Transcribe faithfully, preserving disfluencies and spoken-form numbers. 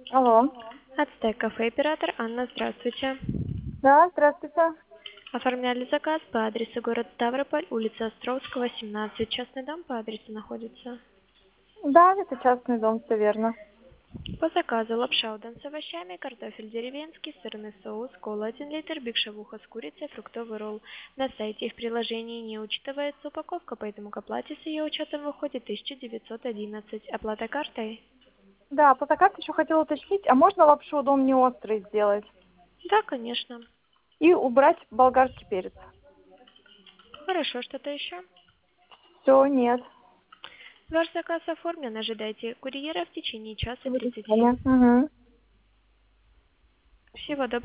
Алло. Ацтек кафе, оператор Анна, здравствуйте. Да, здравствуйте. Оформляли заказ по адресу город Ставрополь, улица Островского, семнадцать. Частный дом по адресу находится. Да, это частный дом, все верно. По заказу лапша удон с овощами, картофель деревенский, сырный соус, кола один литр, биг-шавуха с курицей, фруктовый ролл. На сайте и в приложении не учитывается упаковка, поэтому к оплате с ее учетом выходит тысяча девятьсот одиннадцать. Оплата картой? Да, по заказу еще хотела уточнить, а можно лапшу дом не острый сделать? Да, конечно. И убрать болгарский перец? Хорошо, что-то еще? Все, нет. Ваш заказ оформлен, ожидайте курьера в течение часа До тридцати. свидания. Угу. Всего доброго.